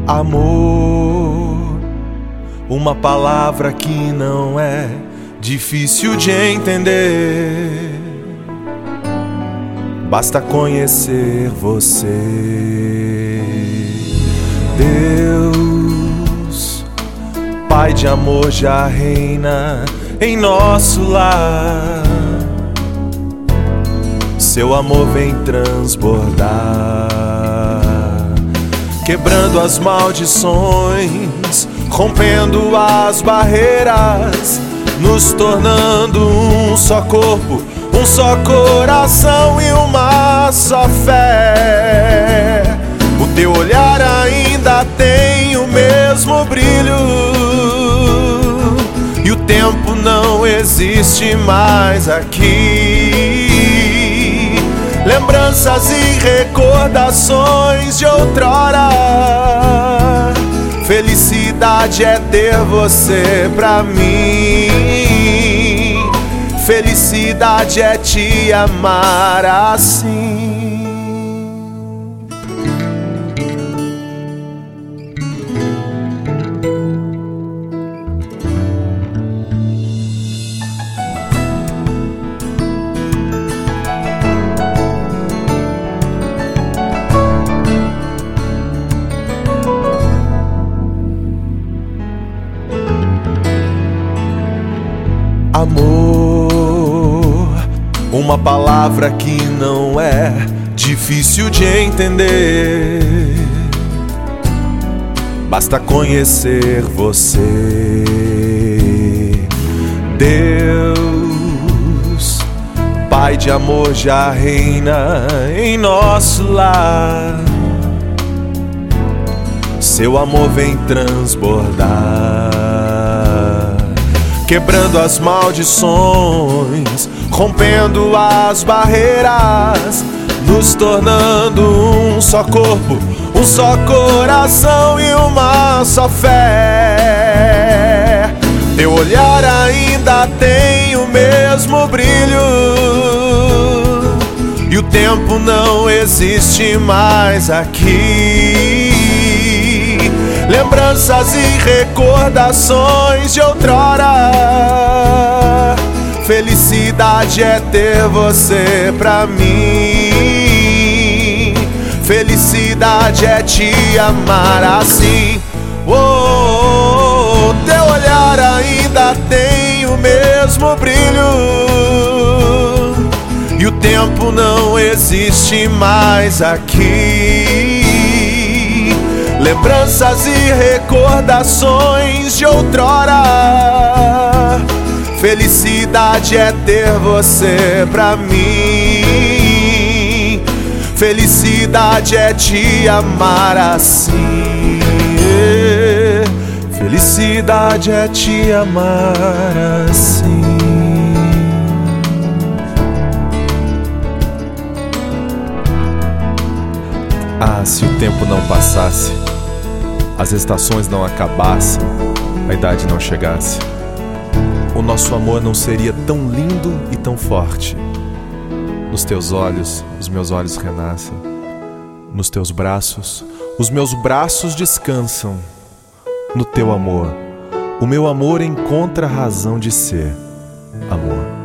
Amor, uma palavra que não é difícil de entender. Basta conhecer você. Deus, Pai de amor, já reina em nosso lar. Seu amor vem transbordar, quebrando as maldições, rompendo as barreiras, nos tornando um só corpo, um só coração e uma só fé. O teu olhar ainda tem o mesmo brilho, e o tempo não existe mais aqui. Lembranças e recordações de outrora. Felicidade é ter você pra mim. Felicidade é te amar assim. Amor, uma palavra que não é difícil de entender. Basta conhecer você. Deus, Pai de amor, já reina em nosso lar. Seu amor vem transbordar, quebrando as maldições, rompendo as barreiras, nos tornando um só corpo, um só coração e uma só fé. Teu olhar ainda tem o mesmo brilho, e o tempo não existe mais aqui. Lembranças e recordações de outrora. Felicidade é ter você pra mim. Felicidade é te amar assim. Oh, teu olhar ainda tem o mesmo brilho, e o tempo não existe mais aqui. Lembranças e recordações de outrora. Felicidade é ter você pra mim. Felicidade é te amar assim. Felicidade é te amar assim. Ah, se o tempo não passasse, as estações não acabassem, a idade não chegasse, o nosso amor não seria tão lindo e tão forte. Nos teus olhos, os meus olhos renascem. Nos teus braços, os meus braços descansam. No teu amor, o meu amor encontra razão de ser. Amor.